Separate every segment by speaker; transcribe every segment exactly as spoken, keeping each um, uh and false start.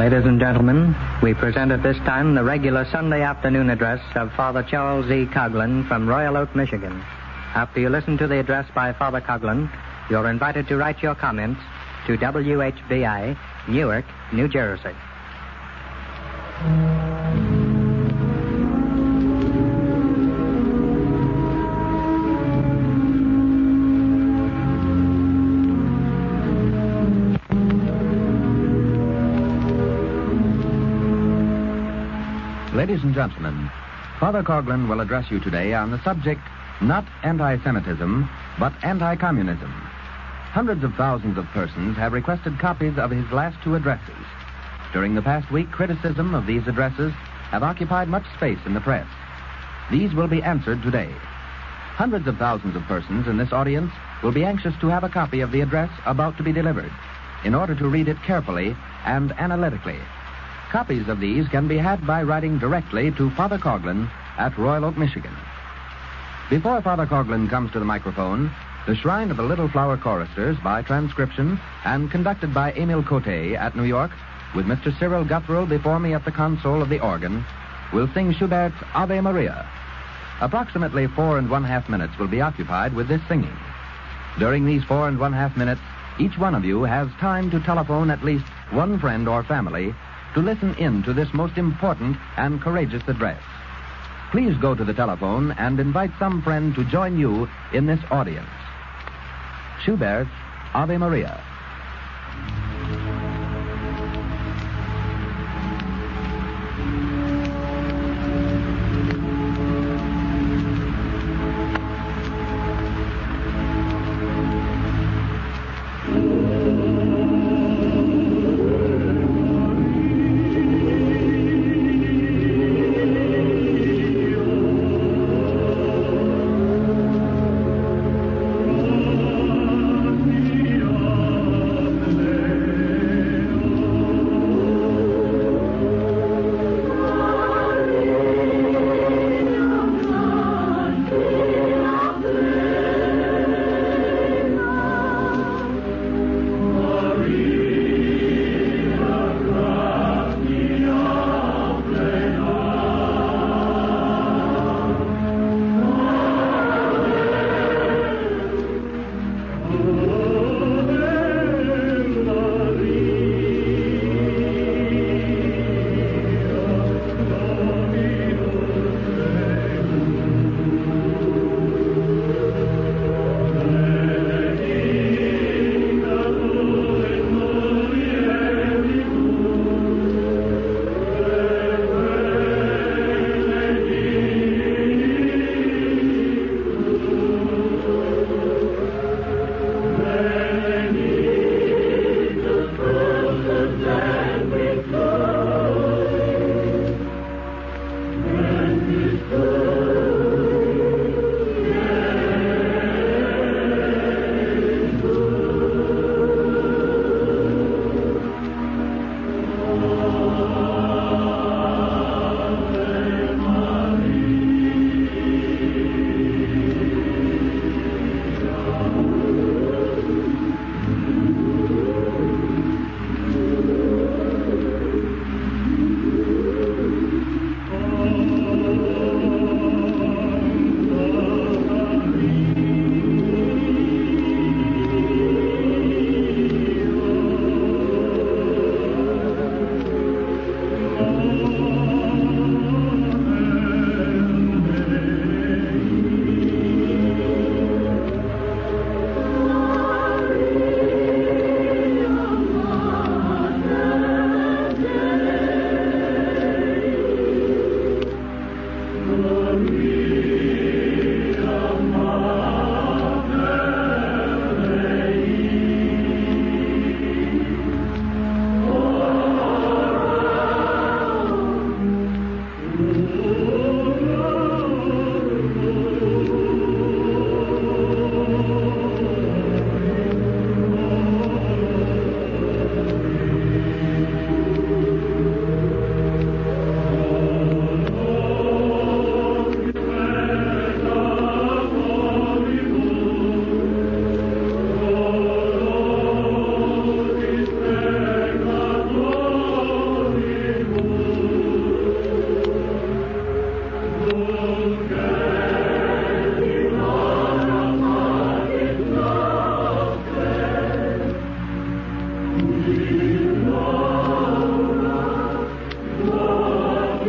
Speaker 1: Ladies and gentlemen, we present at this time the regular Sunday afternoon address of Father Charles E. Coughlin from Royal Oak, Michigan. After you listen to the address by Father Coughlin, you're invited to write your comments to W H B I, Newark, New Jersey.
Speaker 2: Ladies and gentlemen, Father Coughlin will address you today on the subject, not anti-Semitism, but anti-communism. Hundreds of thousands of persons have requested copies of his last two addresses. During the past week, criticism of these addresses have occupied much space in the press. These will be answered today. Hundreds of thousands of persons in this audience will be anxious to have a copy of the address about to be delivered in order to read it carefully and analytically. Copies of these can be had by writing directly to Father Coughlin at Royal Oak, Michigan. Before Father Coughlin comes to the microphone, the Shrine of the Little Flower Choristers, by transcription and conducted by Emile Cote at New York, with Mister Cyril Guthrell before me at the console of the organ, will sing Schubert's Ave Maria. Approximately four and one half minutes will be occupied with this singing. During these four and one half minutes, each one of you has time to telephone at least one friend or family to listen in to this most important and courageous address. Please go to the telephone and invite some friend to join you in this audience. Schubert's Ave Maria.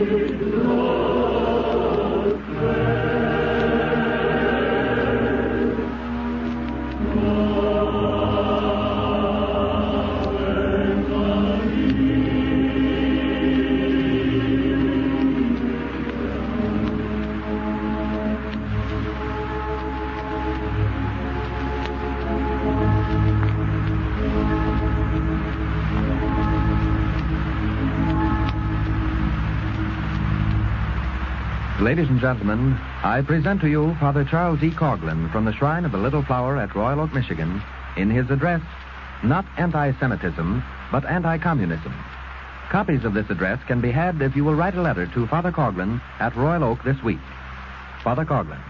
Speaker 2: Ladies and gentlemen, I present to you Father Charles E. Coughlin from the Shrine of the Little Flower at Royal Oak, Michigan, in his address, Not Anti-Semitism, but Anti-Communism. Copies of this address can be had if you will write a letter to Father Coughlin at Royal Oak this week. Father Coughlin.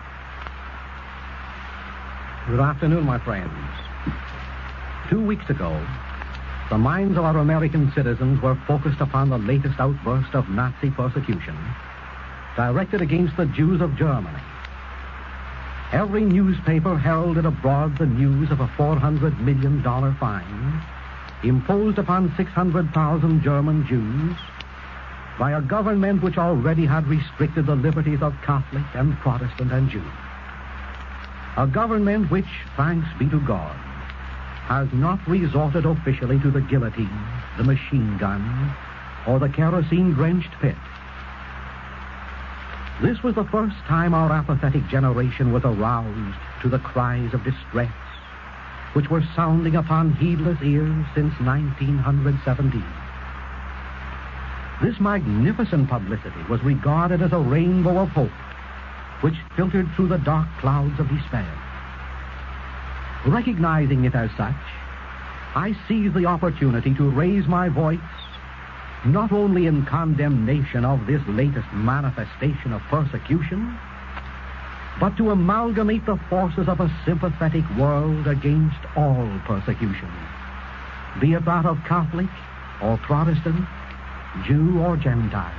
Speaker 3: Good afternoon, my friends. Two weeks ago, the minds of our American citizens were focused upon the latest outburst of Nazi persecution directed against the Jews of Germany. Every newspaper heralded abroad the news of a four hundred million dollars fine imposed upon six hundred thousand German Jews by a government which already had restricted the liberties of Catholic and Protestant and Jew. A government which, thanks be to God, has not resorted officially to the guillotine, the machine gun, or the kerosene-drenched pit. This was the first time our apathetic generation was aroused to the cries of distress which were sounding upon heedless ears since nineteen seventeen. This magnificent publicity was regarded as a rainbow of hope which filtered through the dark clouds of despair. Recognizing it as such, I seized the opportunity to raise my voice not only in condemnation of this latest manifestation of persecution, but to amalgamate the forces of a sympathetic world against all persecution, be it that of Catholic or Protestant, Jew or Gentile.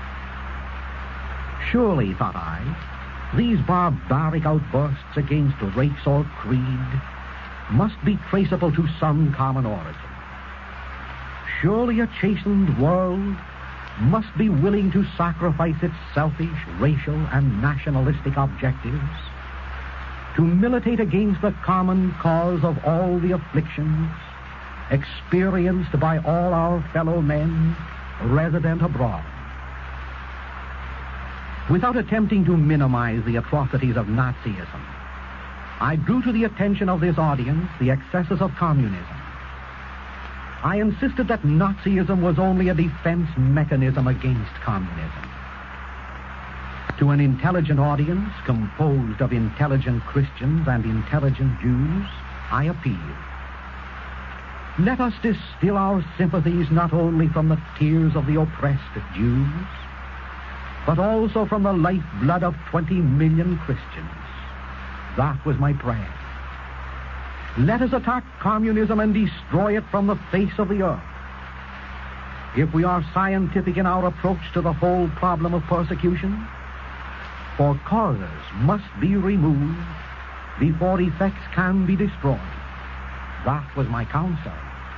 Speaker 3: Surely, thought I, these barbaric outbursts against race or creed must be traceable to some common origin. Surely a chastened world must be willing to sacrifice its selfish, racial, and nationalistic objectives to militate against the common cause of all the afflictions experienced by all our fellow men resident abroad. Without attempting to minimize the atrocities of Nazism, I drew to the attention of this audience the excesses of communism. I insisted that Nazism was only a defense mechanism against communism. To an intelligent audience composed of intelligent Christians and intelligent Jews, I appealed. Let us distill our sympathies not only from the tears of the oppressed Jews, but also from the lifeblood of twenty million Christians. That was my prayer. Let us attack communism and destroy it from the face of the earth. If we are scientific in our approach to the whole problem of persecution, for causes must be removed before effects can be destroyed. That was my counsel.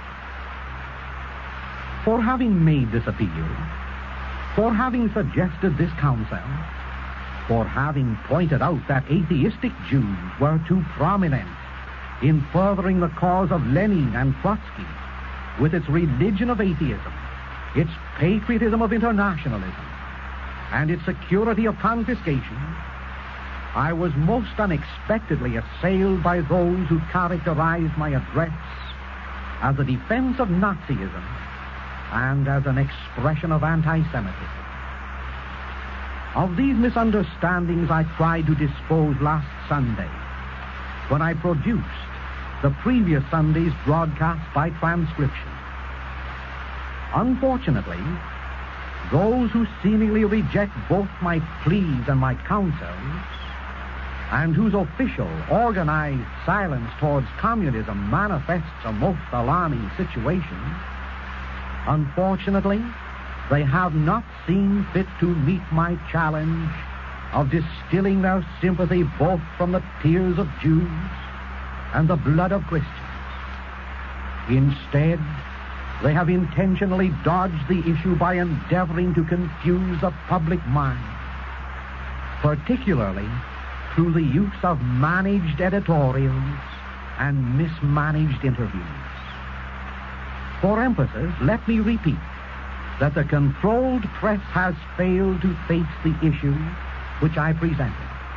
Speaker 3: For having made this appeal, for having suggested this counsel, for having pointed out that atheistic Jews were too prominent in furthering the cause of Lenin and Trotsky with its religion of atheism, its patriotism of internationalism, and its security of confiscation, I was most unexpectedly assailed by those who characterized my address as a defense of Nazism and as an expression of anti-Semitism. Of these misunderstandings I tried to dispose last Sunday when I produced the previous Sunday's broadcast by transcription. Unfortunately, those who seemingly reject both my pleas and my counsels, and whose official, organized silence towards communism manifests a most alarming situation, unfortunately, they have not seen fit to meet my challenge of distilling their sympathy both from the tears of Jews and the blood of Christians. Instead, They have intentionally dodged the issue by endeavoring to confuse the public mind, particularly through the use of managed editorials and mismanaged interviews. For emphasis, let me repeat that the controlled press has failed to face the issue which I presented.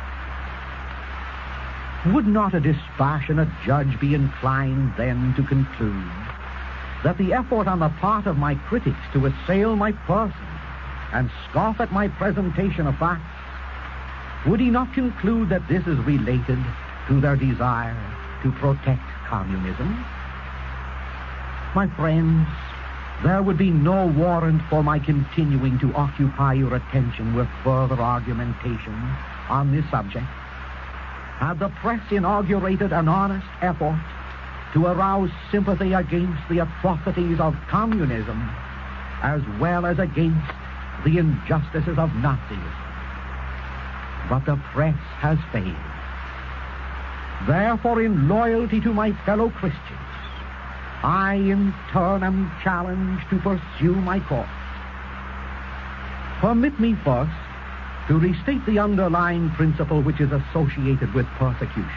Speaker 3: Would not a dispassionate judge be inclined then to conclude that the effort on the part of my critics to assail my person and scoff at my presentation of facts, would he not conclude that this is related to their desire to protect communism? My friends, there would be no warrant for my continuing to occupy your attention with further argumentation on this subject had the press inaugurated an honest effort to arouse sympathy against the atrocities of communism as well as against the injustices of Nazism. But the press has failed. Therefore, in loyalty to my fellow Christians, I in turn am challenged to pursue my course. Permit me first to restate the underlying principle which is associated with persecution.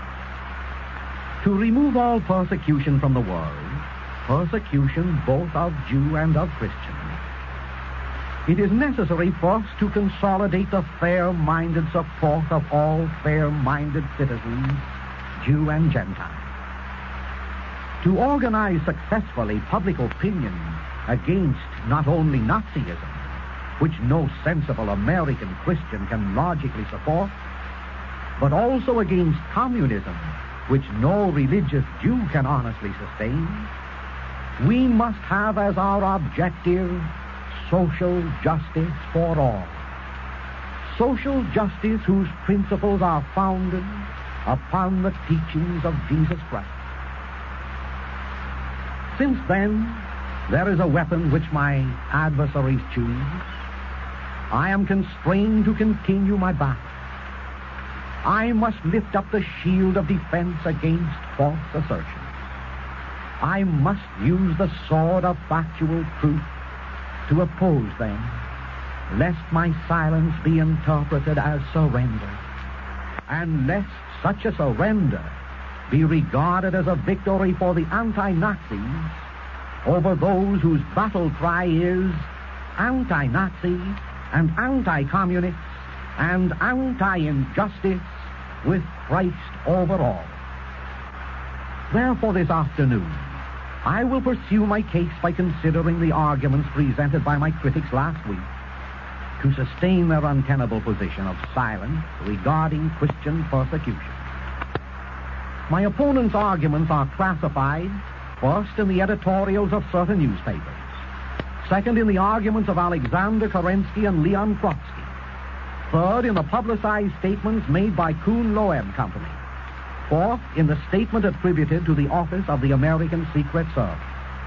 Speaker 3: To remove all persecution from the world, persecution both of Jew and of Christian, it is necessary first to consolidate the fair-minded support of all fair-minded citizens, Jew and Gentile. To organize successfully public opinion against not only Nazism, which no sensible American Christian can logically support, but also against communism, which no religious Jew can honestly sustain, we must have as our objective social justice for all. Social justice whose principles are founded upon the teachings of Jesus Christ. Since then, there is a weapon which my adversaries choose. I am constrained to continue my battle. I must lift up the shield of defense against false assertions. I must use the sword of factual truth to oppose them, lest my silence be interpreted as surrender, and lest such a surrender be regarded as a victory for the anti-Nazis over those whose battle cry is anti-Nazi and anti-communist and anti-injustice with Christ over all. Therefore, this afternoon, I will pursue my case by considering the arguments presented by my critics last week to sustain their untenable position of silence regarding Christian persecution. My opponent's arguments are classified first in the editorials of certain newspapers, second in the arguments of Alexander Kerensky and Leon Trotsky, third in the publicized statements made by Kuhn Loeb Company, fourth in the statement attributed to the office of the American Secret Service.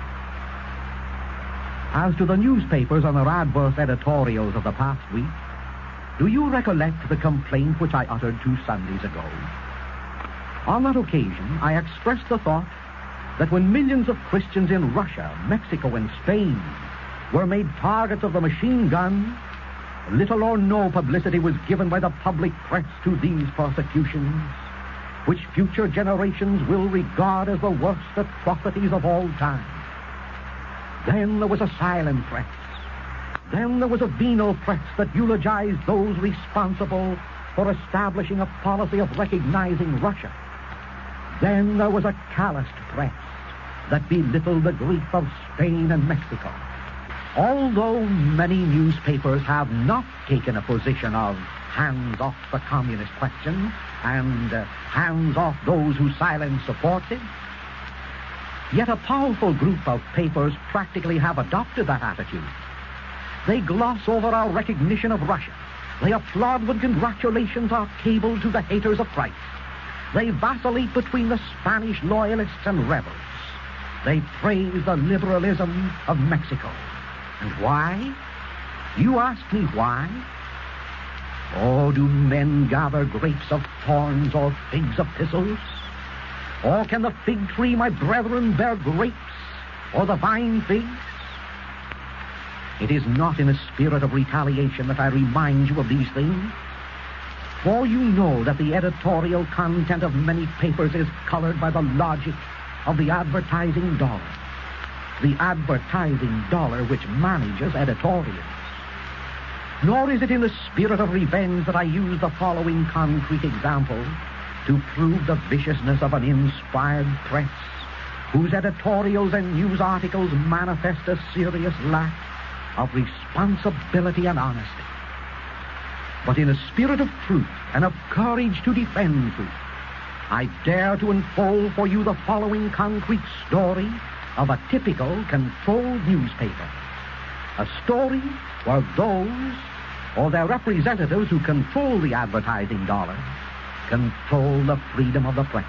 Speaker 3: As to the newspapers and their adverse editorials of the past week, do you recollect the complaint which I uttered two Sundays ago? On that occasion, I expressed the thought that when millions of Christians in Russia, Mexico, and Spain were made targets of the machine gun, little or no publicity was given by the public press to these persecutions, which future generations will regard as the worst atrocities of all time. Then there was a silent press. Then there was a venal press that eulogized those responsible for establishing a policy of recognizing Russia. Then there was a calloused press that belittled the grief of Spain and Mexico. Although many newspapers have not taken a position of hands off the communist question and uh, hands off those whose silence supports it, yet a powerful group of papers practically have adopted that attitude. They gloss over our recognition of Russia. They applaud with congratulations our cable to the haters of Christ. They vacillate between the Spanish loyalists and rebels. They praise the liberalism of Mexico. And why? You ask me why? Oh, do men gather grapes of thorns or figs of thistles? Or can the fig tree, my brethren, bear grapes or the vine figs? It is not in a spirit of retaliation that I remind you of these things, for you know that the editorial content of many papers is colored by the logic of the advertising dollar. The advertising dollar which manages editorials. Nor is it in the spirit of revenge that I use the following concrete example to prove the viciousness of an inspired press whose editorials and news articles manifest a serious lack of responsibility and honesty. But in a spirit of truth and of courage to defend truth, I dare to unfold for you the following concrete story of a typical controlled newspaper. A story where those, or their representatives who control the advertising dollar, control the freedom of the press.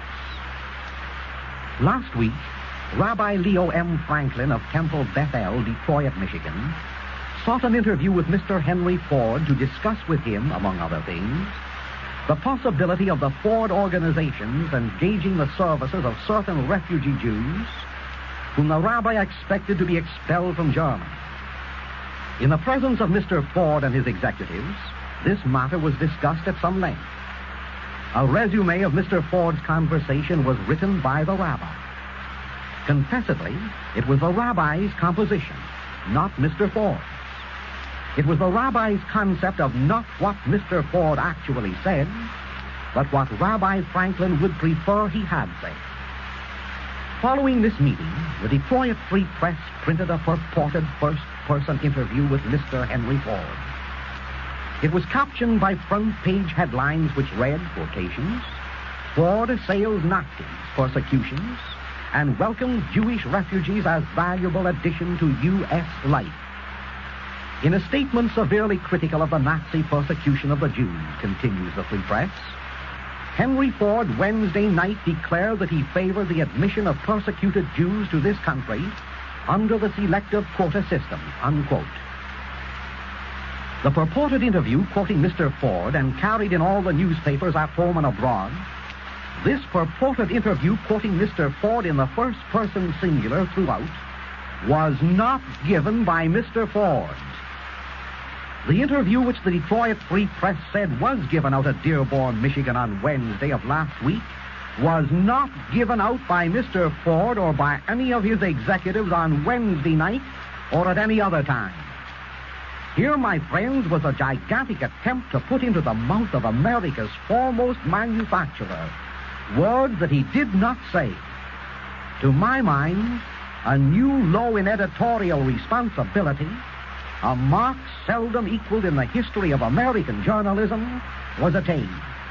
Speaker 3: Last week, Rabbi Leo M. Franklin of Temple Bethel, Detroit, Michigan, sought an interview with Mister Henry Ford to discuss with him, among other things, the possibility of the Ford organizations engaging the services of certain refugee Jews whom the rabbi expected to be expelled from Germany. In the presence of Mister Ford and his executives, this matter was discussed at some length. A resume of Mister Ford's conversation was written by the rabbi. Confessedly, it was the rabbi's composition, not Mister Ford's. It was the rabbi's concept of not what Mister Ford actually said, but what Rabbi Franklin would prefer he had said. Following this meeting, the Detroit Free Press printed a purported first-person interview with Mister Henry Ford. It was captioned by front-page headlines which read, quotations, Ford assails Nazis, persecutions, and welcomes Jewish refugees as valuable addition to U S life. In a statement severely critical of the Nazi persecution of the Jews, continues the Free Press, Henry Ford Wednesday night declared that he favored the admission of persecuted Jews to this country under the selective quota system, unquote. The purported interview, quoting Mister Ford and carried in all the newspapers at home and abroad, this purported interview, quoting Mister Ford in the first person singular throughout, was not given by Mister Ford. The interview which the Detroit Free Press said was given out at Dearborn, Michigan on Wednesday of last week was not given out by Mister Ford or by any of his executives on Wednesday night or at any other time. Here, my friends, was a gigantic attempt to put into the mouth of America's foremost manufacturer words that he did not say. To my mind, a new low in editorial responsibility, a mark seldom equaled in the history of American journalism, was attained.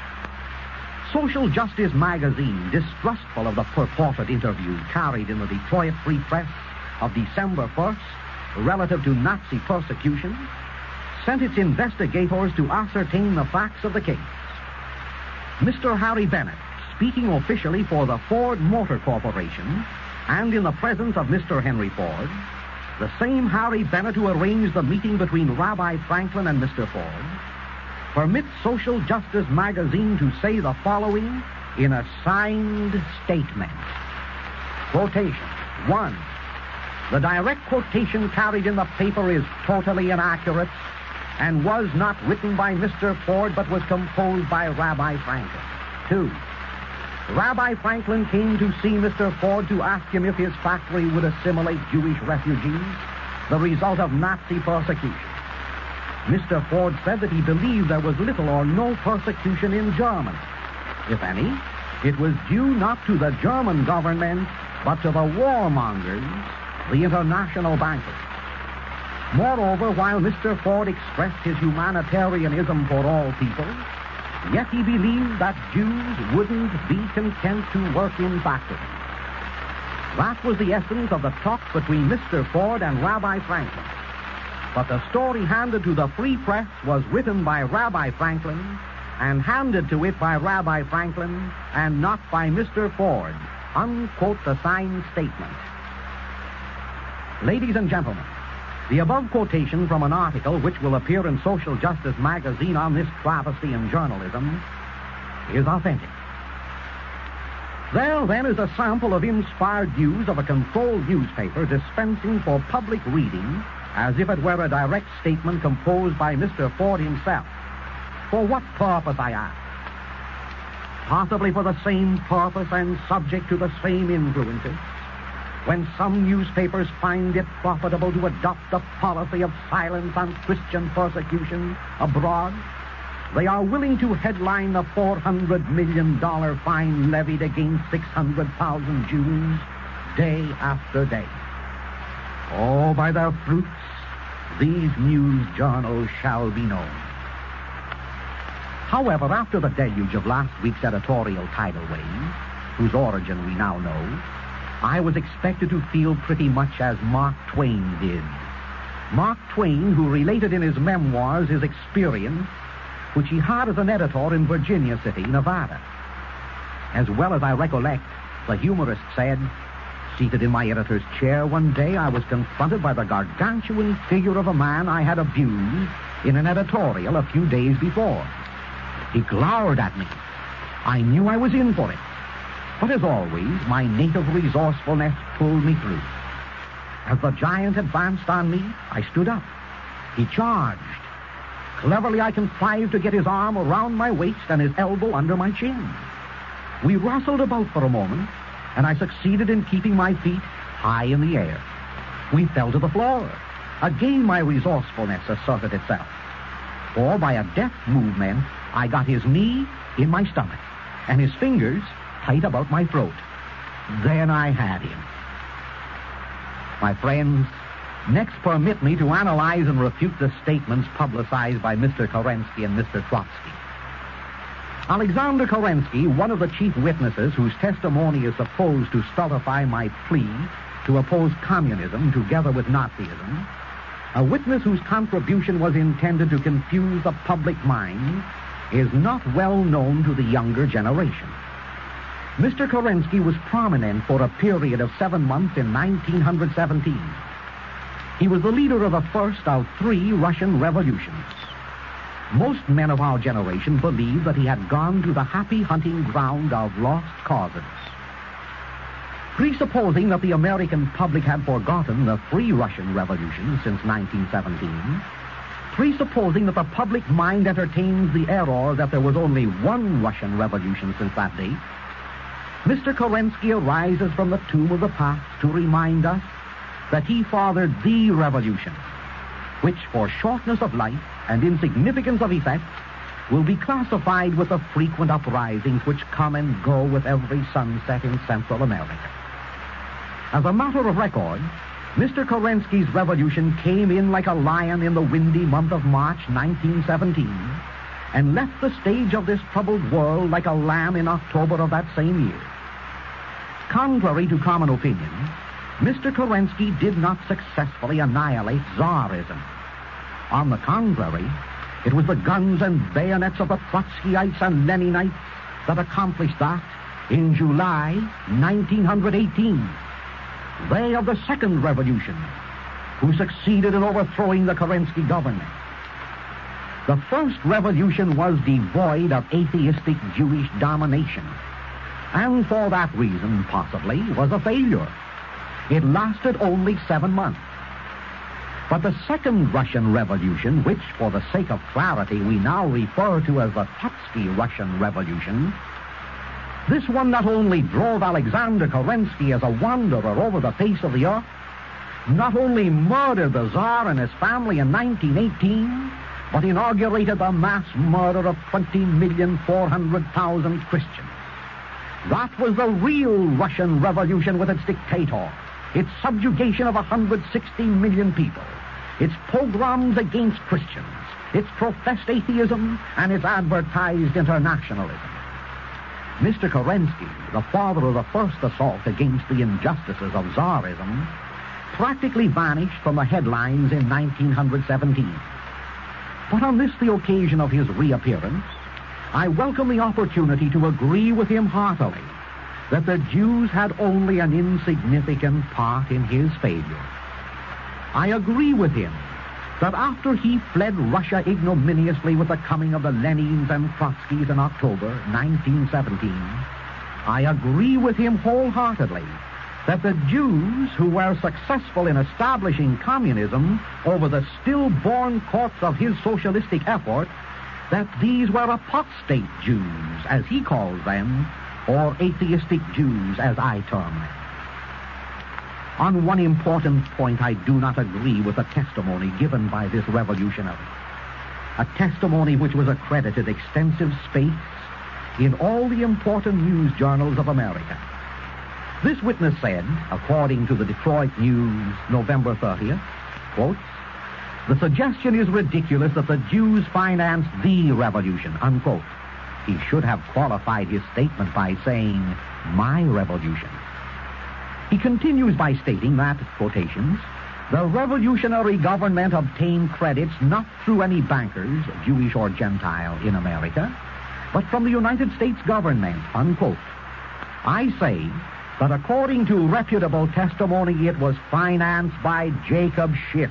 Speaker 3: Social Justice magazine, distrustful of the purported interview carried in the Detroit Free Press of December first relative to Nazi persecution, sent its investigators to ascertain the facts of the case. Mister Harry Bennett, speaking officially for the Ford Motor Corporation, and in the presence of Mister Henry Ford, the same Harry Bennett who arranged the meeting between Rabbi Franklin and Mister Ford, permits Social Justice magazine to say the following in a signed statement. Quotation. One, the direct quotation carried in the paper is totally inaccurate and was not written by Mister Ford but was composed by Rabbi Franklin. Two, Rabbi Franklin came to see Mister Ford to ask him if his factory would assimilate Jewish refugees, the result of Nazi persecution. Mister Ford said that he believed there was little or no persecution in Germany. If any, it was due not to the German government, but to the warmongers, the international bankers. Moreover, while Mister Ford expressed his humanitarianism for all people, yet he believed that Jews wouldn't be content to work in factories. That was the essence of the talk between Mister Ford and Rabbi Franklin. But the story handed to the Free Press was written by Rabbi Franklin and handed to it by Rabbi Franklin and not by Mister Ford. Unquote the signed statement. Ladies and gentlemen, the above quotation from an article which will appear in Social Justice magazine on this travesty in journalism is authentic. There, then, is a sample of inspired news of a controlled newspaper dispensing for public reading as if it were a direct statement composed by Mister Ford himself. For what purpose, I ask? Possibly for the same purpose and subject to the same influences. When some newspapers find it profitable to adopt a policy of silence on Christian persecution abroad, they are willing to headline the four hundred million dollars fine levied against six hundred thousand Jews day after day. Oh, by their fruits, these news journals shall be known. However, after the deluge of last week's editorial tidal wave, whose origin we now know, I was expected to feel pretty much as Mark Twain did. Mark Twain, who related in his memoirs his experience, which he had as an editor in Virginia City, Nevada. As well as I recollect, the humorist said, seated in my editor's chair one day, I was confronted by the gargantuan figure of a man I had abused in an editorial a few days before. He glowered at me. I knew I was in for it. But as always, my native resourcefulness pulled me through. As the giant advanced on me, I stood up. He charged. Cleverly, I contrived to get his arm around my waist and his elbow under my chin. We wrestled about for a moment, and I succeeded in keeping my feet high in the air. We fell to the floor. Again, my resourcefulness asserted itself. For by a deft movement, I got his knee in my stomach, and his fingers tight about my throat. Then I had him. My friends, next permit me to analyze and refute the statements publicized by Mister Kerensky and Mister Trotsky. Alexander Kerensky, one of the chief witnesses whose testimony is supposed to stultify my plea to oppose communism together with Nazism, a witness whose contribution was intended to confuse the public mind, is not well known to the younger generation. Mister Kerensky was prominent for a period of seven months in nineteen seventeen. He was the leader of the first of three Russian revolutions. Most men of our generation believe that he had gone to the happy hunting ground of lost causes. Presupposing that the American public had forgotten the three Russian revolutions since nineteen seventeen, presupposing that the public mind entertains the error that there was only one Russian revolution since that date, Mister Kerensky arises from the tomb of the past to remind us that he fathered the revolution, which for shortness of life and insignificance of effect will be classified with the frequent uprisings which come and go with every sunset in Central America. As a matter of record, Mister Kerensky's revolution came in like a lion in the windy month of March nineteen seventeen and left the stage of this troubled world like a lamb in October of that same year. Contrary to common opinion, Mister Kerensky did not successfully annihilate Tsarism. On the contrary, it was the guns and bayonets of the Trotskyites and Leninites that accomplished that in July nineteen eighteen. They of the Second Revolution, who succeeded in overthrowing the Kerensky government. The First Revolution was devoid of atheistic Jewish domination, and for that reason, possibly, was a failure. It lasted only seven months. But the Second Russian Revolution, which, for the sake of clarity, we now refer to as the Trotsky Russian Revolution, this one not only drove Alexander Kerensky as a wanderer over the face of the earth, not only murdered the Tsar and his family in nineteen eighteen, but inaugurated the mass murder of twenty million four hundred thousand Christians. That was the real Russian Revolution with its dictator, its subjugation of one hundred sixty million people, its pogroms against Christians, its professed atheism, and its advertised internationalism. Mister Kerensky, the father of the first assault against the injustices of Tsarism, practically vanished from the headlines in nineteen seventeen. But on this, the occasion of his reappearance, I welcome the opportunity to agree with him heartily that the Jews had only an insignificant part in his failure. I agree with him that after he fled Russia ignominiously with the coming of the Lenins and Trotskys in October nineteen seventeen, I agree with him wholeheartedly that the Jews who were successful in establishing communism over the stillborn corpse of his socialistic effort, that these were apostate Jews, as he calls them, or atheistic Jews, as I term them. On one important point, I do not agree with the testimony given by this revolutionary, a testimony which was accredited extensive space in all the important news journals of America. This witness said, according to the Detroit News, November thirtieth, quote, "The suggestion is ridiculous that the Jews financed the revolution," unquote. He should have qualified his statement by saying, "my revolution." He continues by stating that, quotations, "the revolutionary government obtained credits not through any bankers, Jewish or Gentile, in America, but from the United States government," unquote. I say that according to reputable testimony, it was financed by Jacob Schiff.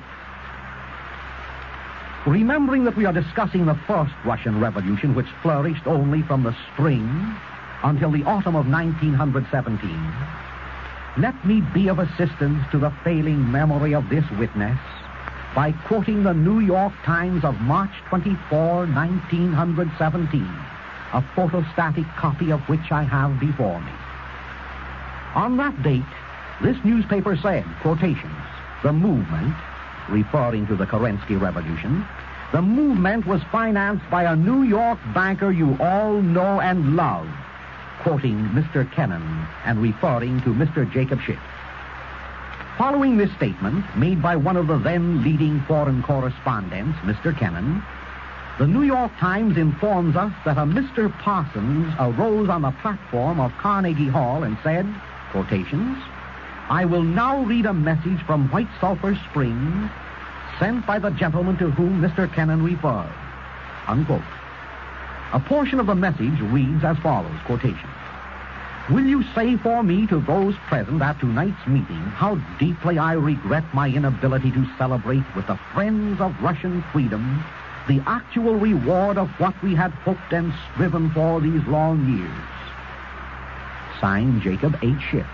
Speaker 3: Remembering that we are discussing the first Russian Revolution, which flourished only from the spring until the autumn of nineteen seventeen, let me be of assistance to the failing memory of this witness by quoting the New York Times of March twenty-fourth, nineteen seventeen, a photostatic copy of which I have before me. On that date, this newspaper said, quotations, "The movement," referring to the Kerensky Revolution, "the movement was financed by a New York banker you all know and love," quoting Mister Kennan and referring to Mister Jacob Schiff. Following this statement, made by one of the then leading foreign correspondents, Mister Kennan, the New York Times informs us that a Mister Parsons arose on the platform of Carnegie Hall and said, quotations, "I will now read a message from White Sulphur Springs sent by the gentleman to whom Mister Kennan refers," unquote. A portion of the message reads as follows, quotations, "Will you say for me to those present at tonight's meeting how deeply I regret my inability to celebrate with the friends of Russian freedom the actual reward of what we had hoped and striven for these long years." Signed, Jacob H. Schiff.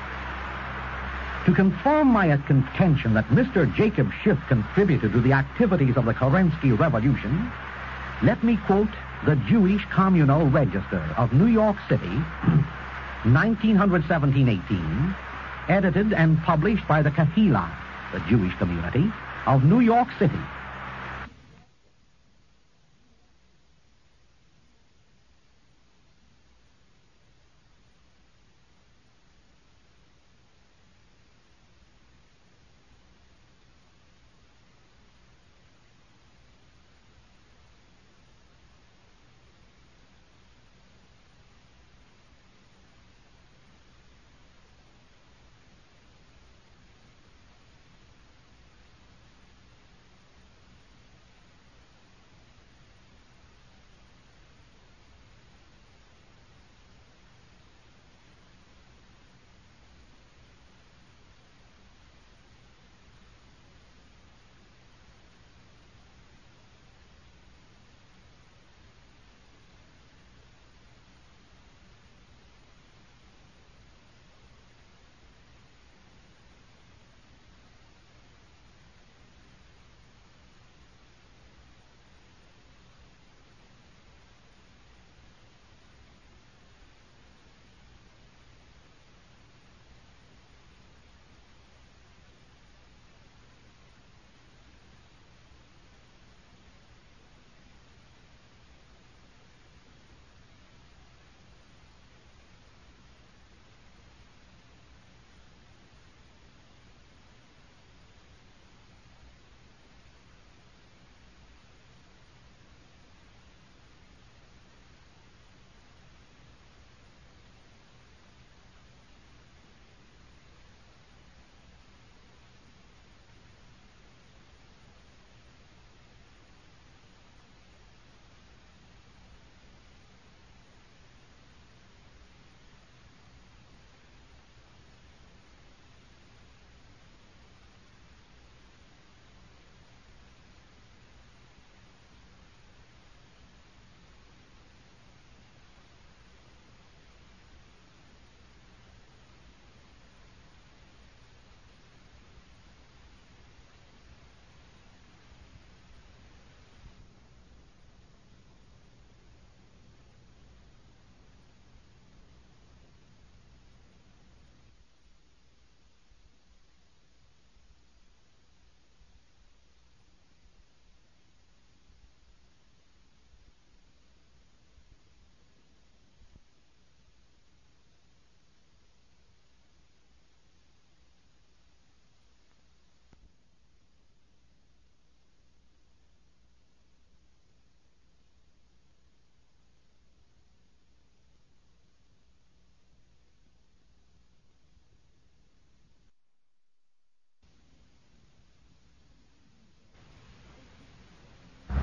Speaker 3: To confirm my contention that Mister Jacob Schiff contributed to the activities of the Kerensky Revolution, let me quote the Jewish Communal Register of New York City, nineteen seventeen eighteen, edited and published by the Kahila, the Jewish community, of New York City.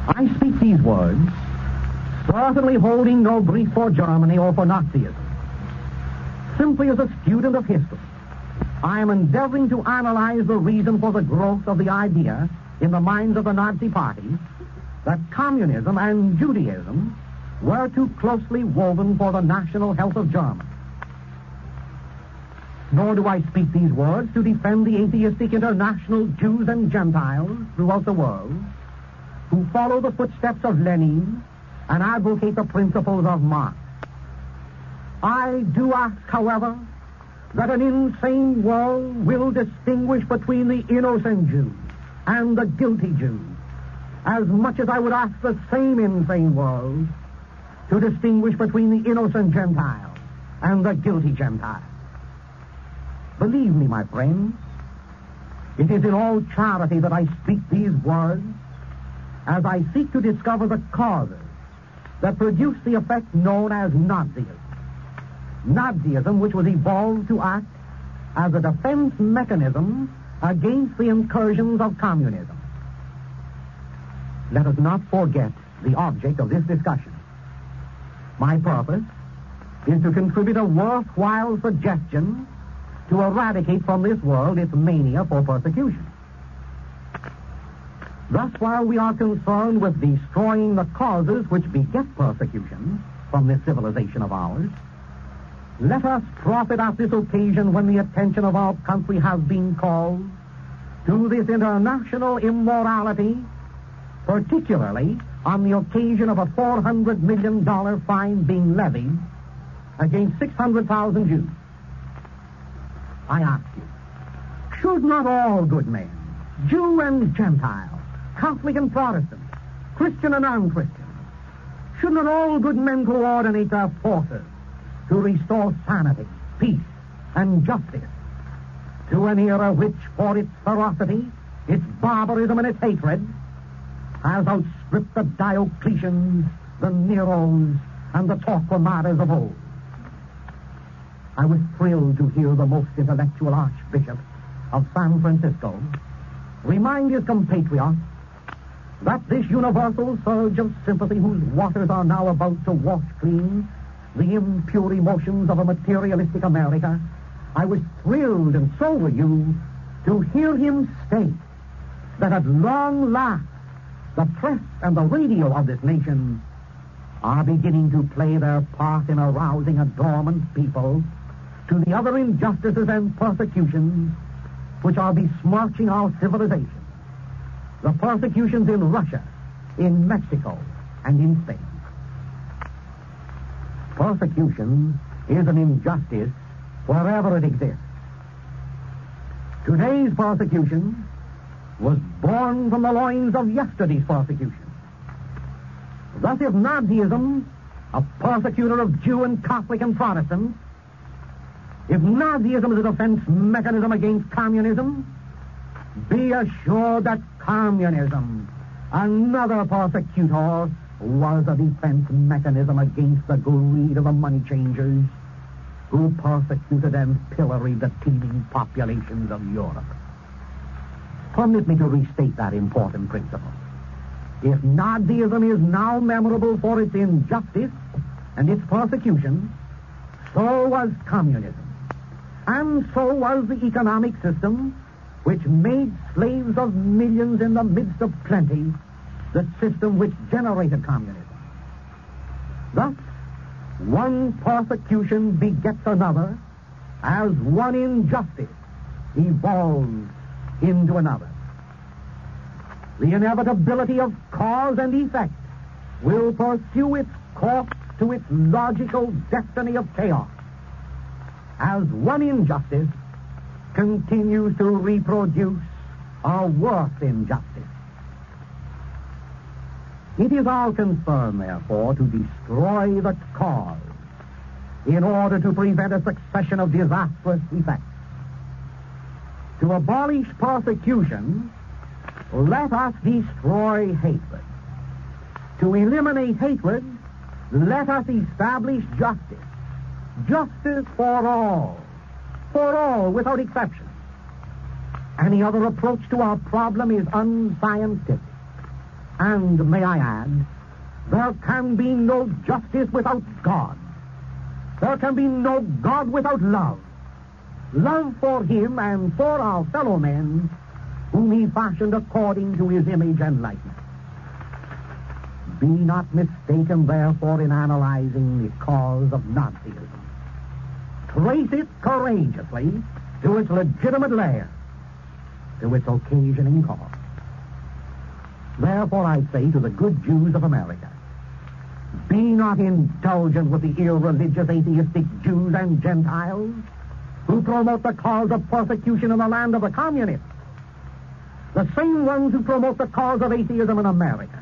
Speaker 3: I speak these words, certainly holding no brief for Germany or for Nazism. Simply as a student of history, I am endeavoring to analyze the reason for the growth of the idea in the minds of the Nazi Party that communism and Judaism were too closely woven for the national health of Germany. Nor do I speak these words to defend the atheistic international Jews and Gentiles throughout the world who follow the footsteps of Lenin and advocate the principles of Marx. I do ask, however, that an insane world will distinguish between the innocent Jews and the guilty Jews, as much as I would ask the same insane world to distinguish between the innocent Gentile and the guilty Gentile. Believe me, my friends, it is in all charity that I speak these words as I seek to discover the causes that produce the effect known as Nazism. Nazism, which was evolved to act as a defense mechanism against the incursions of communism. Let us not forget the object of this discussion. My purpose is to contribute a worthwhile suggestion to eradicate from this world its mania for persecution. Thus, while we are concerned with destroying the causes which beget persecution from this civilization of ours, let us profit at this occasion when the attention of our country has been called to this international immorality, particularly on the occasion of a four hundred million dollars fine being levied against six hundred thousand Jews. I ask you, should not all good men, Jew and Gentile, Catholic and Protestant, Christian and non-Christian, should not all good men coordinate their forces to restore sanity, peace, and justice to an era which, for its ferocity, its barbarism, and its hatred, has outstripped the Diocletians, the Neros, and the Torquemadas of old? I was thrilled to hear the most intellectual Archbishop of San Francisco remind his compatriots that this universal surge of sympathy whose waters are now about to wash clean the impure emotions of a materialistic America, I was thrilled, and so were you, to hear him state that at long last the press and the radio of this nation are beginning to play their part in arousing a dormant people to the other injustices and persecutions which are besmirching our civilization. The persecutions in Russia, in Mexico, and in Spain. Persecution is an injustice wherever it exists. Today's persecution was born from the loins of yesterday's persecution. Thus, if Nazism, a persecutor of Jew and Catholic and Protestant, if Nazism is a defense mechanism against communism, be assured that communism, another persecutor, was a defense mechanism against the greed of the money changers who persecuted and pilloried the teeming populations of Europe. Permit me to restate that important principle. If Nazism is now memorable for its injustice and its persecution, so was communism. And so was the economic system which made slaves of millions in the midst of plenty, the system which generated communism. Thus, one persecution begets another as one injustice evolves into another. The inevitability of cause and effect will pursue its course to its logical destiny of chaos as one injustice continues to reproduce a worse injustice. It is our concern, therefore, to destroy the cause in order to prevent a succession of disastrous effects. To abolish persecution, let us destroy hatred. To eliminate hatred, let us establish justice. Justice for all. For all, without exception. Any other approach to our problem is unscientific. And may I add, there can be no justice without God. There can be no God without love. Love for him and for our fellow men whom he fashioned according to his image and likeness. Be not mistaken, therefore, in analyzing the cause of Nazism. Trace it courageously to its legitimate lair, to its occasioning cause. Therefore, I say to the good Jews of America, be not indulgent with the irreligious, atheistic Jews and Gentiles who promote the cause of persecution in the land of the communists, the same ones who promote the cause of atheism in America.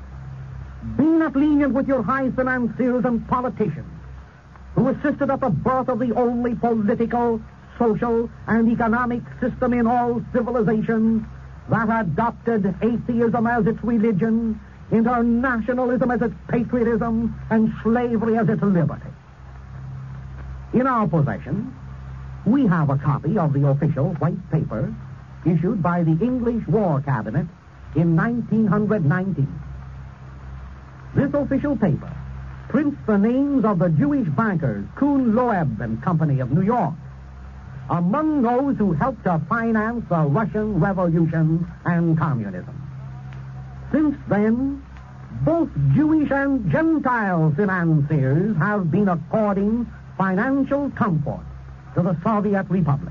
Speaker 3: Be not lenient with your high financiers and politicians who assisted at the birth of the only political, social, and economic system in all civilizations that adopted atheism as its religion, internationalism as its patriotism, and slavery as its liberty. In our possession, we have a copy of the official white paper issued by the English War Cabinet in nineteen nineteen. This official paper prints the names of the Jewish bankers Kuhn Loeb and Company of New York among those who helped to finance the Russian Revolution and communism. Since then, both Jewish and Gentile financiers have been according financial comfort to the Soviet Republic.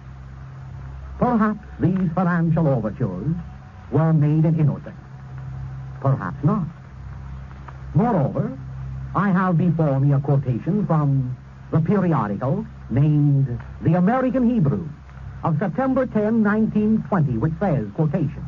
Speaker 3: Perhaps these financial overtures were made in innocence. Perhaps not. Moreover, I have before me a quotation from the periodical named The American Hebrew of September tenth, nineteen twenty, which says, quotation,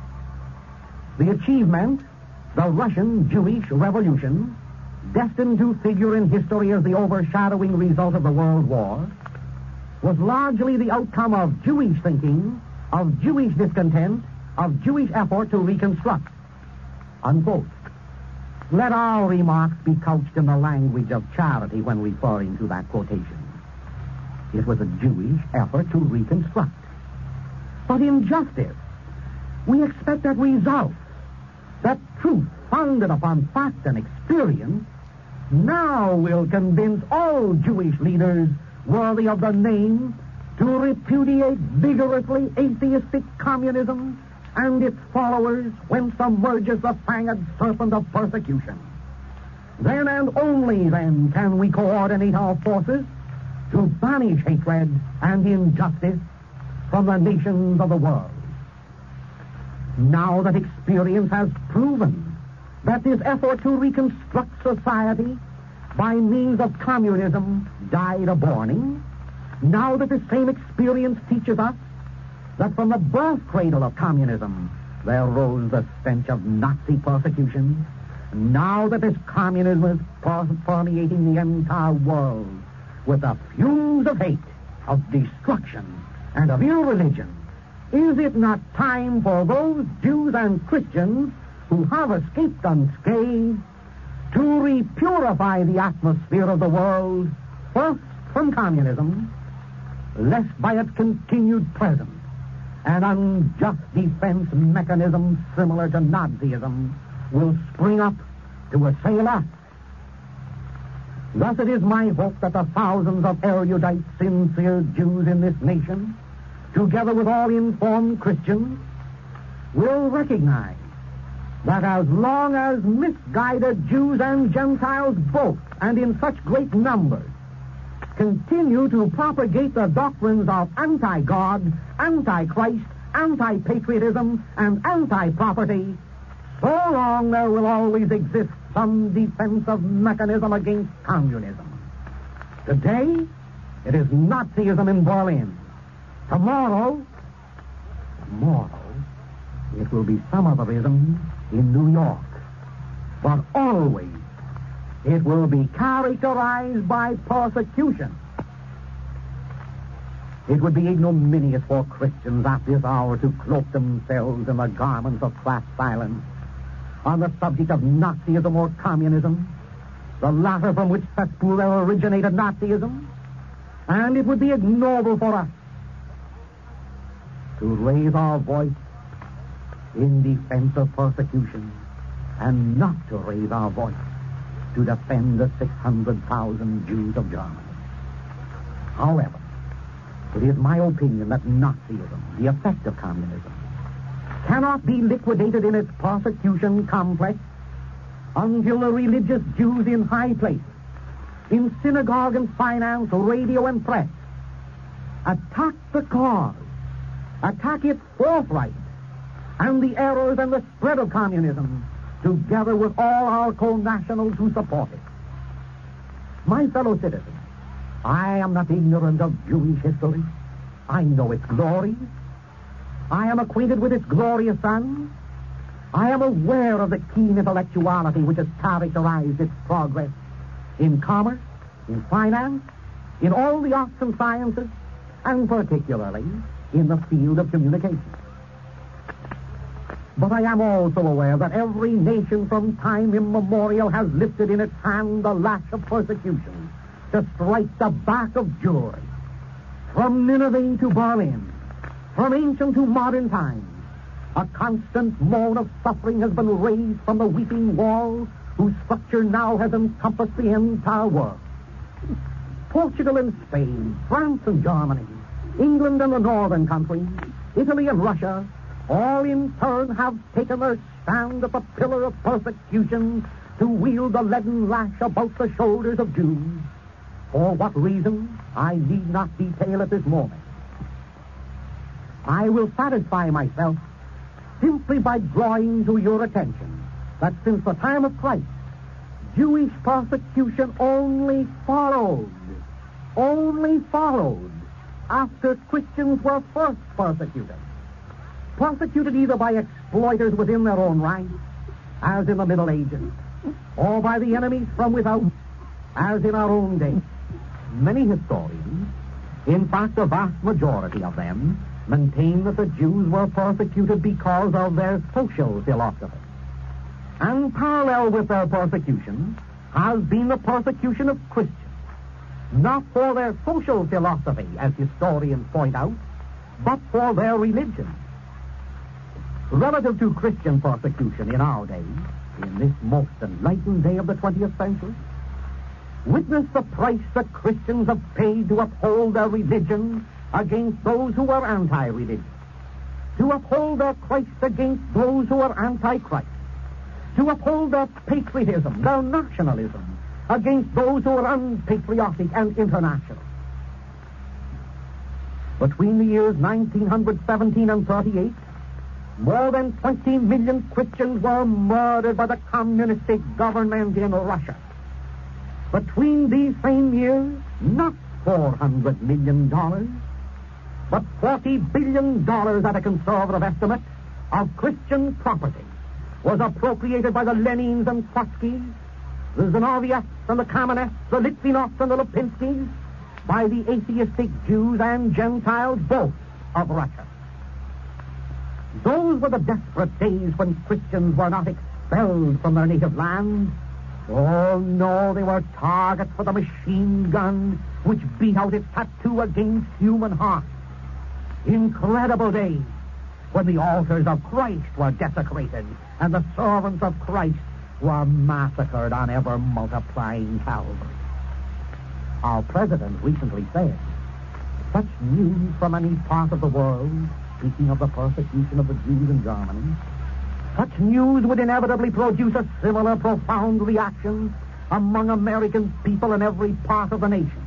Speaker 3: "The achievement, the Russian Jewish Revolution, destined to figure in history as the overshadowing result of the World War, was largely the outcome of Jewish thinking, of Jewish discontent, of Jewish effort to reconstruct." Unquote. Let our remarks be couched in the language of charity when referring to that quotation. It was a Jewish effort to reconstruct. But in justice, we expect that results, that truth founded upon fact and experience, now will convince all Jewish leaders worthy of the name to repudiate vigorously atheistic communism and its followers whence emerges the fanged serpent of persecution. Then and only then can we coordinate our forces to banish hatred and injustice from the nations of the world. Now that experience has proven that this effort to reconstruct society by means of communism died a-borning, now that the same experience teaches us that from the birth cradle of communism there rose the stench of Nazi persecution, now that this communism is permeating the entire world with the fumes of hate, of destruction, and of irreligion, is it not time for those Jews and Christians who have escaped unscathed to repurify the atmosphere of the world, first from communism, lest by its continued presence an unjust defense mechanism similar to Nazism will spring up to assail us? Thus it is my hope that the thousands of erudite, sincere Jews in this nation, together with all informed Christians, will recognize that as long as misguided Jews and Gentiles both, and in such great numbers, continue to propagate the doctrines of anti-God, anti-Christ, anti-patriotism, and anti-property, so long there will always exist some defensive mechanism against communism. Today, it is Nazism in Berlin. Tomorrow, tomorrow, it will be some otherism in New York. But always, it will be characterized by persecution. It would be ignominious for Christians at this hour to cloak themselves in the garments of class silence on the subject of Nazism or communism, the latter from which cesspool there originated Nazism, and it would be ignoble for us to raise our voice in defense of persecution and not to raise our voice to defend the six hundred thousand Jews of Germany. However, it is my opinion that Nazism, the effect of communism, cannot be liquidated in its persecution complex until the religious Jews in high places, in synagogue and finance, radio and press, attack the cause, attack its forthright, and the errors and the spread of communism, together with all our co-nationals who support it. My fellow citizens, I am not ignorant of Jewish history. I know its glories. I am acquainted with its glorious sons. I am aware of the keen intellectuality which has characterized its progress in commerce, in finance, in all the arts and sciences, and particularly in the field of communication. But I am also aware that every nation from time immemorial has lifted in its hand the lash of persecution to strike the back of Jewry. From Nineveh to Berlin, from ancient to modern times, a constant moan of suffering has been raised from the weeping wall whose structure now has encompassed the entire world. Portugal and Spain, France and Germany, England and the northern countries, Italy and Russia, all in turn have taken their stand at the pillar of persecution to wield the leaden lash about the shoulders of Jews. For what reason, I need not detail at this moment. I will satisfy myself simply by drawing to your attention that since the time of Christ, Jewish persecution only followed, only followed after Christians were first persecuted. Persecuted either by exploiters within their own ranks, as in the Middle Ages, or by the enemies from without, as in our own day. Many historians, in fact a vast majority of them, maintain that the Jews were persecuted because of their social philosophy. And parallel with their persecution has been the persecution of Christians, not for their social philosophy, as historians point out, but for their religion. Relative to Christian persecution in our day, in this most enlightened day of the twentieth century, witness the price that Christians have paid to uphold their religion against those who were anti-religious, to uphold their Christ against those who were anti-Christ, to uphold their patriotism, their nationalism, against those who were unpatriotic and international. Between the years nineteen seventeen and thirty-eight, more than twenty million Christians were murdered by the communistic government in Russia. Between these same years, not four hundred million dollars, but forty billion dollars at a conservative estimate of Christian property was appropriated by the Lenins and Trotskys, the Zinoviev and the Kamenets, the Litvinovs and the Lipinskys, by the atheistic Jews and Gentiles both of Russia. Those were the desperate days when Christians were not expelled from their native land. Oh, no, they were targets for the machine gun which beat out its tattoo against human hearts. Incredible days when the altars of Christ were desecrated and the servants of Christ were massacred on ever-multiplying Calvary. Our president recently said, such news from any part of the world, speaking of the persecution of the Jews in Germany, such news would inevitably produce a similar profound reaction among American people in every part of the nation.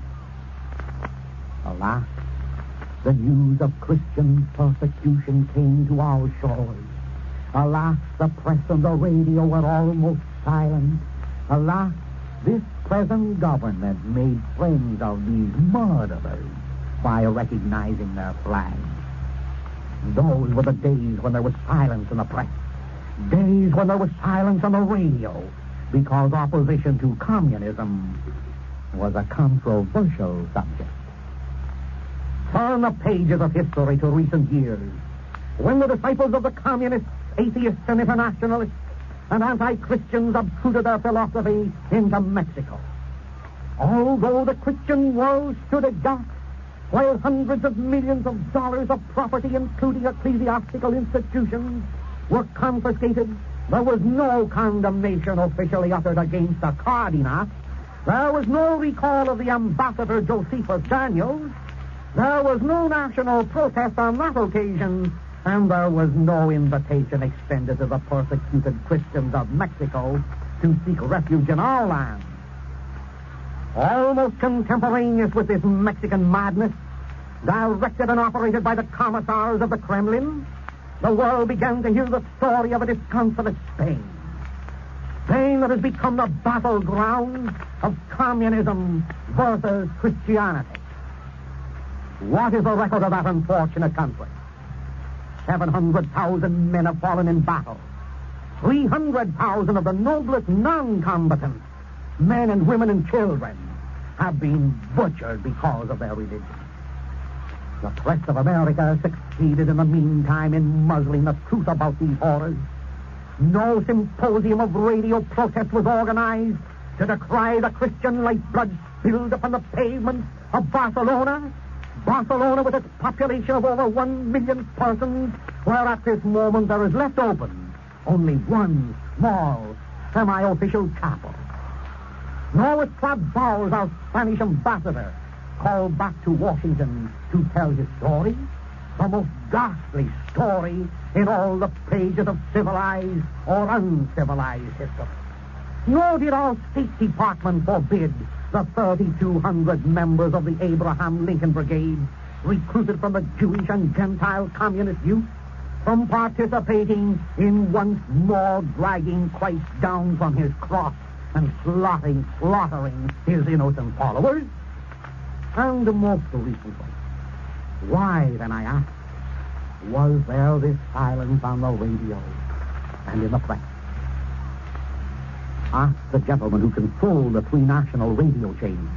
Speaker 3: Alas, the news of Christian persecution came to our shores. Alas, the press and the radio were almost silent. Alas, this present government made friends of these murderers by recognizing their flags. Those were the days when there was silence in the press, days when there was silence on the radio, because opposition to communism was a controversial subject. Turn the pages of history to recent years, when the disciples of the communists, atheists, and internationalists, and anti-Christians obtruded their philosophy into Mexico. Although the Christian world stood aghast, while hundreds of millions of dollars of property, including ecclesiastical institutions, were confiscated. There was no condemnation officially uttered against the Cardinal. There was no recall of the ambassador Josephus Daniels. There was no national protest on that occasion, and there was no invitation extended to the persecuted Christians of Mexico to seek refuge in our land. Almost contemporaneous with this Mexican madness, directed and operated by the commissars of the Kremlin, the world began to hear the story of a disconsolate Spain. Spain that has become the battleground of communism versus Christianity. What is the record of that unfortunate country? seven hundred thousand men have fallen in battle. three hundred thousand of the noblest non-combatants, men and women and children, have been butchered because of their religion. The press of America succeeded in the meantime in muzzling the truth about these horrors. No symposium of radio protest was organized to decry the Christian lifeblood spilled upon the pavements of Barcelona. Barcelona, with its population of over one million persons, where at this moment there is left open only one small, semi-official chapel. Nor was Trabal, our Spanish ambassador, called back to Washington to tell his story, the most ghastly story in all the pages of civilized or uncivilized history. Nor did our State Department forbid the thirty-two hundred members of the Abraham Lincoln Brigade, recruited from the Jewish and Gentile communist youth, from participating in once more dragging Christ down from his cross and slaughtering, slaughtering his innocent followers. And most recently, why, then I ask, was there this silence on the radio and in the press? Ask the gentlemen who control the three national radio chains.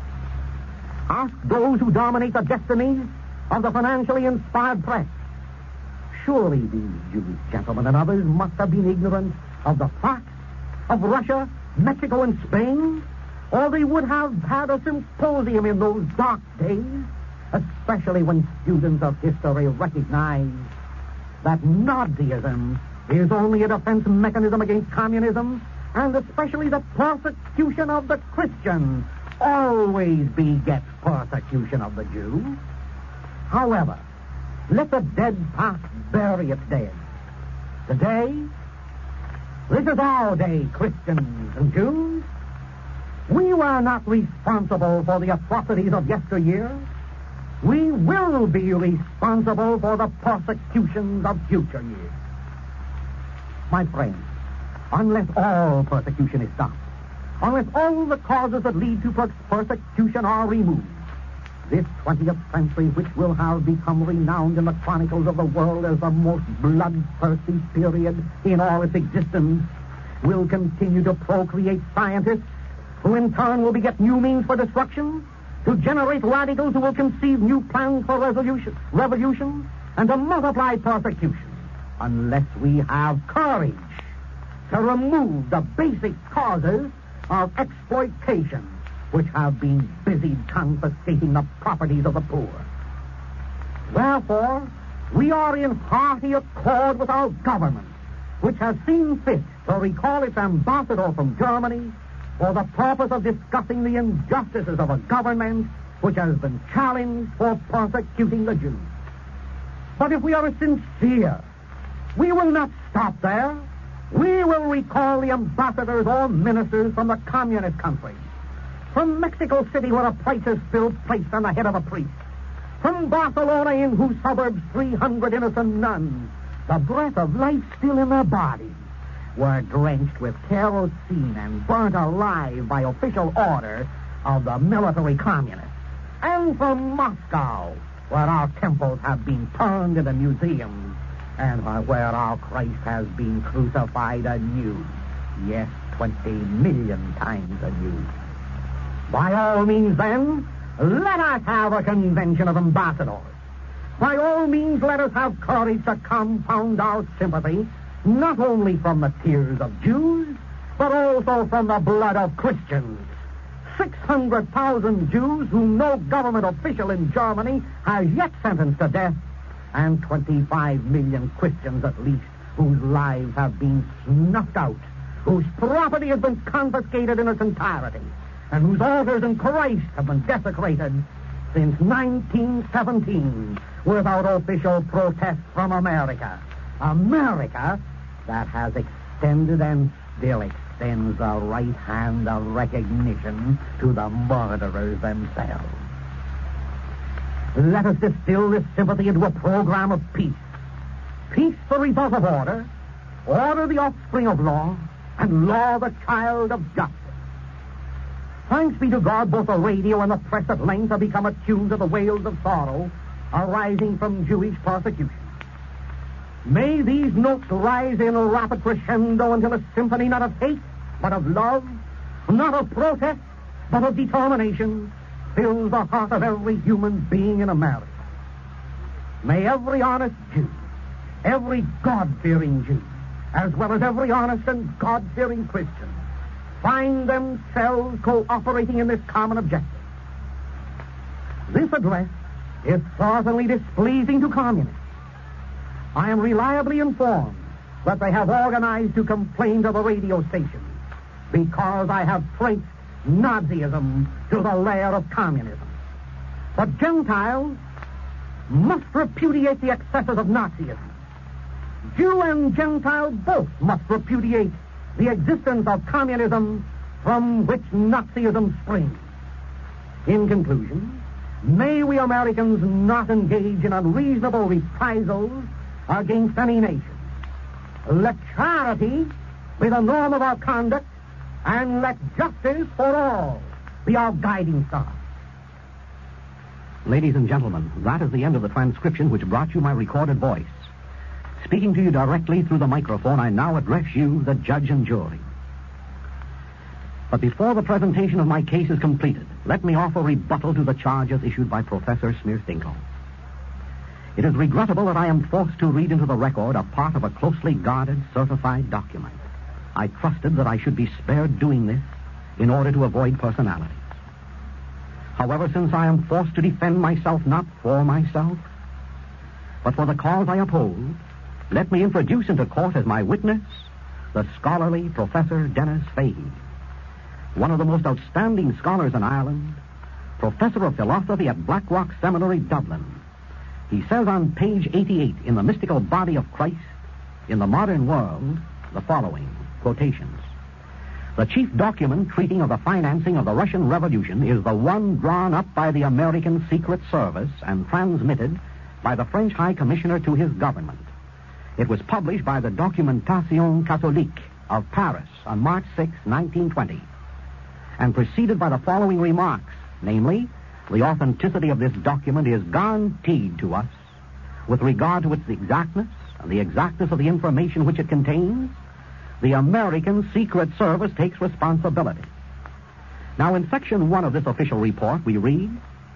Speaker 3: Ask those who dominate the destinies of the financially inspired press. Surely these Jewish gentlemen and others must have been ignorant of the facts of Russia, Mexico, and Spain, or they would have had a symposium in those dark days, especially when students of history recognize that Nazism is only a defense mechanism against communism, and especially the persecution of the Christian always begets persecution of the Jew. However, let the dead past bury its dead. Today, this is our day, Christians and Jews. We were not responsible for the atrocities of yesteryear. We will be responsible for the persecutions of future years. My friends, unless all persecution is stopped, unless all the causes that lead to per- persecution are removed, this twentieth century, which will have become renowned in the chronicles of the world as the most bloodthirsty period in all its existence, will continue to procreate scientists who in turn will beget new means for destruction, to generate radicals who will conceive new plans for resolution, revolution, and to multiply persecution, unless we have courage to remove the basic causes of exploitation which have been busied confiscating the properties of the poor. Therefore, we are in hearty accord with our government, which has seen fit to recall its ambassador from Germany for the purpose of discussing the injustices of a government which has been challenged for persecuting the Jews. But if we are sincere, we will not stop there. We will recall the ambassadors or ministers from the communist countries, from Mexico City, where a price is still placed on the head of a priest, from Barcelona, in whose suburbs three hundred innocent nuns, the breath of life still in their bodies, were drenched with kerosene and burnt alive by official order of the military communists, and from Moscow, where our temples have been turned into museums, and where our Christ has been crucified anew, yes, twenty million times anew. By all means, then, let us have a convention of ambassadors. By all means, let us have courage to compound our sympathy, not only from the tears of Jews, but also from the blood of Christians. six hundred thousand Jews whom no government official in Germany has yet sentenced to death, and twenty-five million Christians at least whose lives have been snuffed out, whose property has been confiscated in its entirety, and whose altars in Christ have been desecrated since nineteen seventeen without official protest from America. America that has extended and still extends the right hand of recognition to the murderers themselves. Let us distill this sympathy into a program of peace. Peace the result of order, order the offspring of law, and law the child of justice. Thanks be to God, both the radio and the press at length have become attuned to the wails of sorrow arising from Jewish persecution. May these notes rise in rapid crescendo until a symphony not of hate, but of love, not of protest, but of determination, fills the heart of every human being in America. May every honest Jew, every God-fearing Jew, as well as every honest and God-fearing Christian, find themselves cooperating in this common objective. This address is certainly displeasing to communists. I am reliably informed that they have organized to complain to the radio station because I have traced Nazism to the lair of communism. But Gentiles must repudiate the excesses of Nazism. Jew and Gentile both must repudiate the existence of communism from which Nazism springs. In conclusion, may we Americans not engage in unreasonable reprisals against any nation. Let charity be the norm of our conduct, and let justice for all be our guiding star.
Speaker 4: Ladies and gentlemen, that is the end of the transcription which brought you my recorded voice. Speaking to you directly through the microphone, I now address you, the judge and jury. But before the presentation of my case is completed, let me offer rebuttal to the charges issued by Professor Smearstinkle. It is regrettable that I am forced to read into the record a part of a closely guarded, certified document. I trusted that I should be spared doing this in order to avoid personalities. However, since I am forced to defend myself not for myself, but for the cause I uphold, let me introduce into court as my witness the scholarly Professor Denis Fahey, one of the most outstanding scholars in Ireland, professor of philosophy at Blackrock Seminary, Dublin. He says on page eighty-eight in The Mystical Body of Christ in the Modern World the following quotations. The chief document treating of the financing of the Russian Revolution is the one drawn up by the American Secret Service and transmitted by the French High Commissioner to his government. It was published by the Documentation Catholique of Paris on March sixth, nineteen twenty, and preceded by the following remarks, namely, the authenticity of this document is guaranteed to us with regard to its exactness and the exactness of the information which it contains. The American Secret Service takes responsibility. Now, in section one of this official report, we read,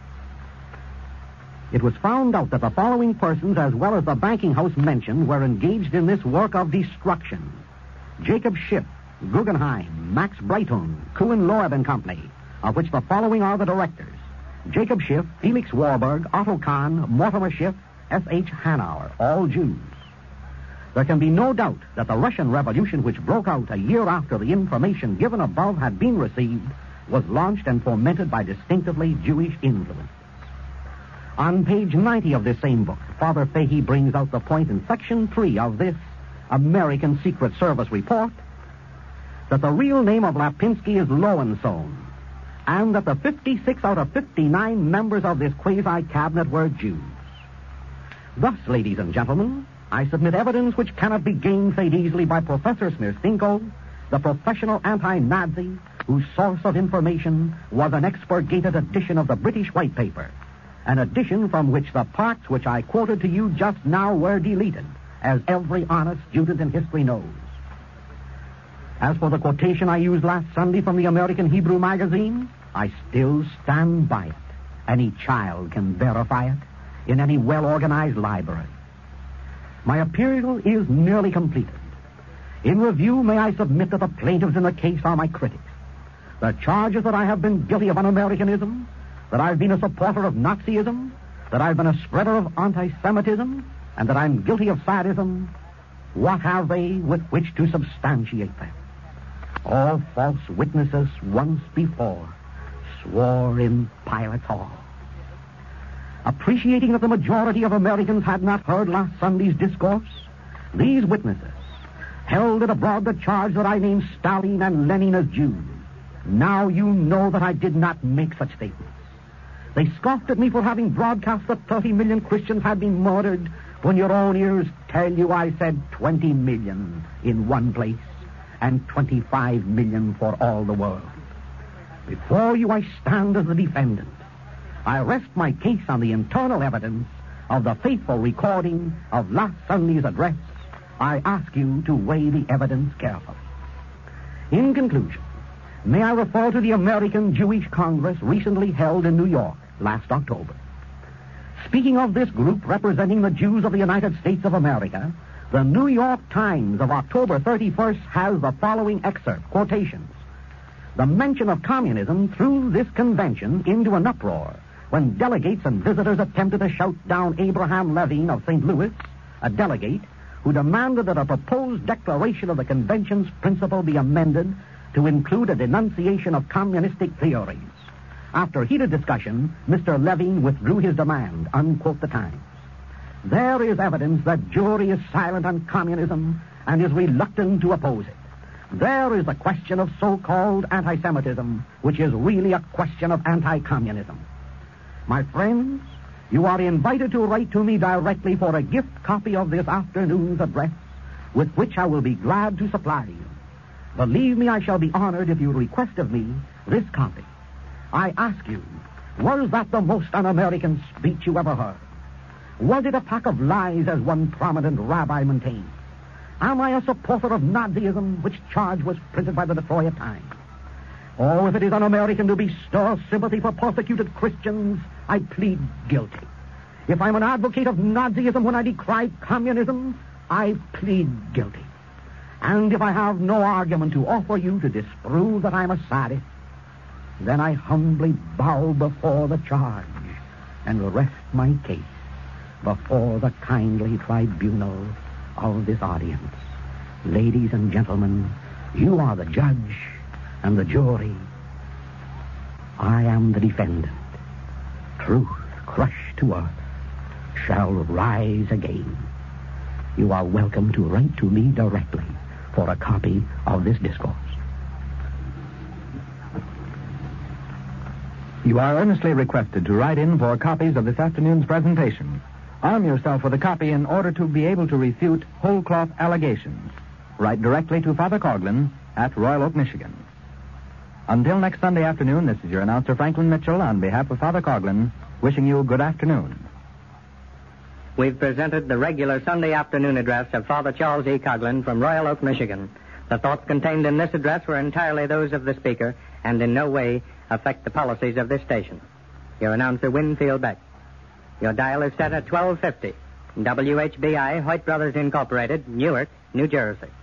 Speaker 4: it was found out that the following persons, as well as the banking house mentioned, were engaged in this work of destruction. Jacob Schiff, Guggenheim, Max Breitun, Kuhn Loeb and Company, of which the following are the directors. Jacob Schiff, Felix Warburg, Otto Kahn, Mortimer Schiff, S H Hanauer, all Jews. There can be no doubt that the Russian Revolution, which broke out a year after the information given above had been received, was launched and fomented by distinctively Jewish influences. On page ninety of this same book, Father Fahey brings out the point in section three of this American Secret Service report that the real name of Lapinski is Lowensohn, and that the fifty-six out of fifty-nine members of this quasi-cabinet were Jews. Thus, ladies and gentlemen, I submit evidence which cannot be gainsaid easily by Professor Smearstinkle, the professional anti-Nazi whose source of information was an expurgated edition of the British White Paper, an edition from which the parts which I quoted to you just now were deleted, as every honest student in history knows. As for the quotation I used last Sunday from the American Hebrew magazine, I still stand by it. Any child can verify it in any well-organized library. My appeal is nearly completed. In review, may I submit that the plaintiffs in the case are my critics. The charges that I have been guilty of un-Americanism, that I've been a supporter of Nazism, that I've been a spreader of anti-Semitism, and that I'm guilty of sadism, What have they with which to substantiate them? All false witnesses once before swore in Pilate's hall. Appreciating that the majority of Americans had not heard last Sunday's discourse, these witnesses held it abroad the charge that I named Stalin and Lenin as Jews. Now you know that I did not make such statements. They scoffed at me for having broadcast that thirty million Christians had been murdered when your own ears tell you I said twenty million in one place and twenty-five million for all the world. Before you I stand as the defendant. I rest my case on the internal evidence of the faithful recording of last Sunday's address. I ask you to weigh the evidence carefully. In conclusion, may I refer to the American Jewish Congress recently held in New York last October. Speaking of this group representing the Jews of the United States of America, the New York Times of October thirty-first has the following excerpt, quotations. The mention of communism threw this convention into an uproar when delegates and visitors attempted to shout down Abraham Levine of Saint Louis, a delegate who demanded that a proposed declaration of the convention's principle be amended to include a denunciation of communistic theories. After heated discussion, Mister Levine withdrew his demand, unquote the Times. There is evidence that Jewry is silent on communism and is reluctant to oppose it. There is the question of so-called anti-Semitism, which is really a question of anti-communism. My friends, you are invited to write to me directly for a gift copy of this afternoon's address, with which I will be glad to supply you. Believe me, I shall be honored if you request of me this copy. I ask you, was that the most un-American speech you ever heard? Was it a pack of lies, as one prominent rabbi maintained? Am I a supporter of Nazism, which charge was printed by the Detroit Times? Oh, if it is un-American to bestow sympathy for persecuted Christians, I plead guilty. If I'm an advocate of Nazism when I decry communism, I plead guilty. And if I have no argument to offer you to disprove that I'm a sadist, then I humbly bow before the charge and rest my case before the kindly tribunal of this audience. Ladies and gentlemen, you are the judge and the jury. I am the defendant. Truth, crushed to earth, shall rise again. You are welcome to write to me directly for a copy of this discourse.
Speaker 2: You are earnestly requested to write in for copies of this afternoon's presentation. Arm yourself with a copy in order to be able to refute whole cloth allegations. Write directly to Father Coughlin at Royal Oak, Michigan. Until next Sunday afternoon, this is your announcer, Franklin Mitchell, on behalf of Father Coughlin, wishing you good afternoon.
Speaker 1: We've presented the regular Sunday afternoon address of Father Charles E. Coughlin from Royal Oak, Michigan. The thoughts contained in this address were entirely those of the speaker and in no way affect the policies of this station. Your announcer, Winfield Beck. Your dial is set at twelve fifty. W H B I, Hoyt Brothers Incorporated, Newark, New Jersey.